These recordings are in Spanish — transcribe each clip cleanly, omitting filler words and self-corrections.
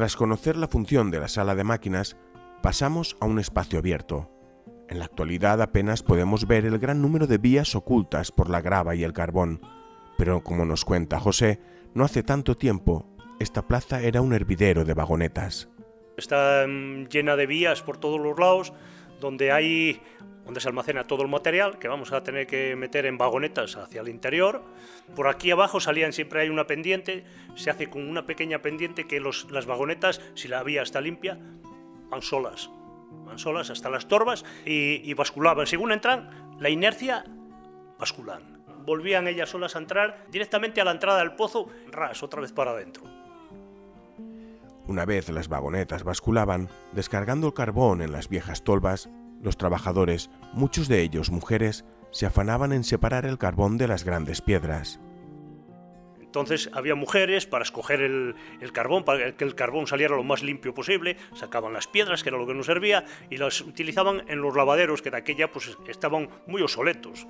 Tras conocer la función de la sala de máquinas, pasamos a un espacio abierto. En la actualidad apenas podemos ver el gran número de vías ocultas por la grava y el carbón, pero como nos cuenta José, no hace tanto tiempo, esta plaza era un hervidero de vagonetas. Está llena de vías por todos los lados, donde se almacena todo el material que vamos a tener que meter en vagonetas hacia el interior. Por aquí abajo siempre hay una pendiente, se hace con una pequeña pendiente que las vagonetas, si la vía está limpia, van solas hasta las torbas y basculaban. Según entran, la inercia basculan. Volvían ellas solas a entrar directamente a la entrada del pozo, otra vez para adentro. Una vez las vagonetas basculaban, descargando el carbón en las viejas tolvas, los trabajadores, muchos de ellos mujeres, se afanaban en separar el carbón de las grandes piedras. Entonces había mujeres para escoger el carbón, para que el carbón saliera lo más limpio posible, sacaban las piedras, que era lo que nos servía, y las utilizaban en los lavaderos, que de aquella pues estaban muy obsoletos.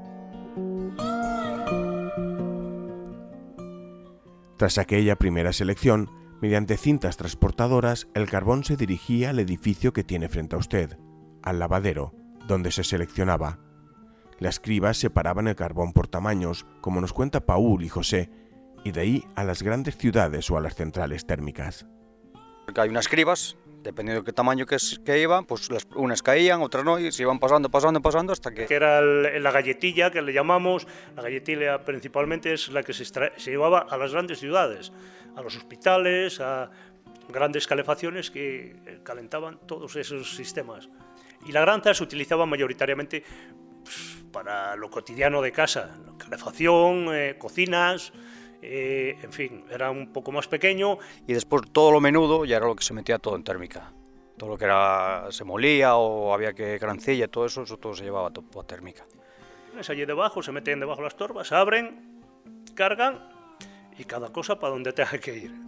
Tras aquella primera selección, mediante cintas transportadoras, el carbón se dirigía al edificio que tiene frente a usted, al lavadero, donde se seleccionaba. Las cribas separaban el carbón por tamaños, como nos cuenta Paul y José, y de ahí a las grandes ciudades o a las centrales térmicas. Hay unas cribas, dependiendo de qué tamaño que iban, pues unas caían, otras no, y se iban pasando hasta que... Que era la galletilla, que le llamamos. La galletilla principalmente es la que se llevaba a las grandes ciudades, a los hospitales, a grandes calefacciones que calentaban todos esos sistemas. Y la granza se utilizaba mayoritariamente para lo cotidiano de casa, calefacción, cocinas, en fin, era un poco más pequeño. Y después todo lo menudo ya era lo que se metía todo en térmica. Todo lo que se molía o había que grancilla, todo eso todo se llevaba todo a térmica. Allí debajo, se meten debajo las torbas, abren, cargan y cada cosa para donde tenga que ir.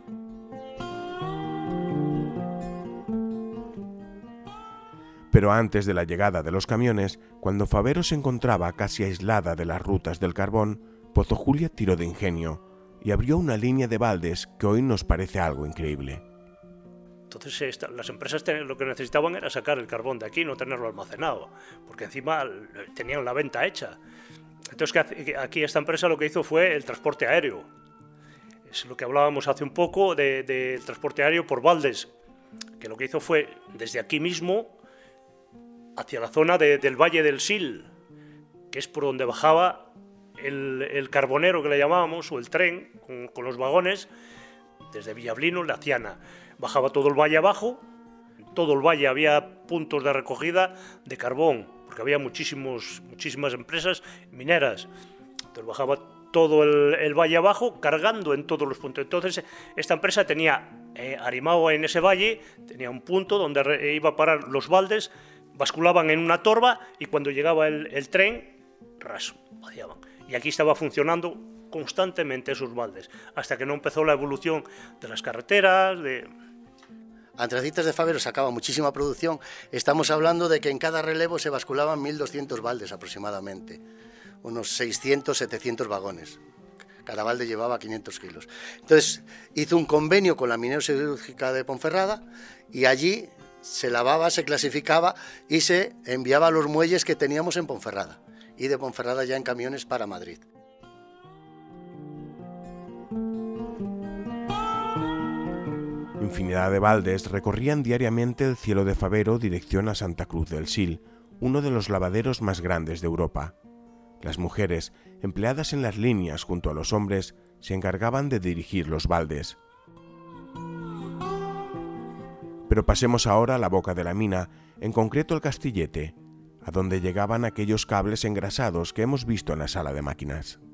Pero antes de la llegada de los camiones, cuando Favero se encontraba casi aislada de las rutas del carbón, Pozo Julia tiró de ingenio y abrió una línea de baldes que hoy nos parece algo increíble. Entonces las empresas lo que necesitaban era sacar el carbón de aquí, no tenerlo almacenado, porque encima tenían la venta hecha. Entonces aquí esta empresa lo que hizo fue el transporte aéreo. Es lo que hablábamos hace un poco del transporte aéreo por baldes, que lo que hizo fue desde aquí mismo hacia la zona del Valle del Sil, que es por donde bajaba el carbonero que le llamábamos, o el tren, con los vagones, desde Villablino, Laciana. Bajaba todo el valle abajo, en todo el valle había puntos de recogida de carbón, porque había muchísimas empresas mineras. Entonces bajaba todo el valle abajo, cargando en todos los puntos. Entonces esta empresa tenía, arrimado en ese valle, tenía un punto donde iba a parar los baldes, basculaban en una torba y cuando llegaba el tren, vaciaban. Y aquí estaba funcionando constantemente esos baldes, hasta que no empezó la evolución de las carreteras. Antracitas de Favero sacaba muchísima producción. Estamos hablando de que en cada relevo se basculaban 1.200 baldes aproximadamente, unos 600, 700 vagones. Cada balde llevaba 500 kilos. Entonces hizo un convenio con la minero-siderúrgica de Ponferrada y allí se lavaba, se clasificaba y se enviaba a los muelles que teníamos en Ponferrada, y de Ponferrada ya en camiones para Madrid. Infinidad de baldes recorrían diariamente el cielo de Favero dirección a Santa Cruz del Sil, uno de los lavaderos más grandes de Europa. Las mujeres, empleadas en las líneas junto a los hombres, se encargaban de dirigir los baldes. Pero pasemos ahora a la boca de la mina, en concreto el Castillete, a donde llegaban aquellos cables engrasados que hemos visto en la sala de máquinas.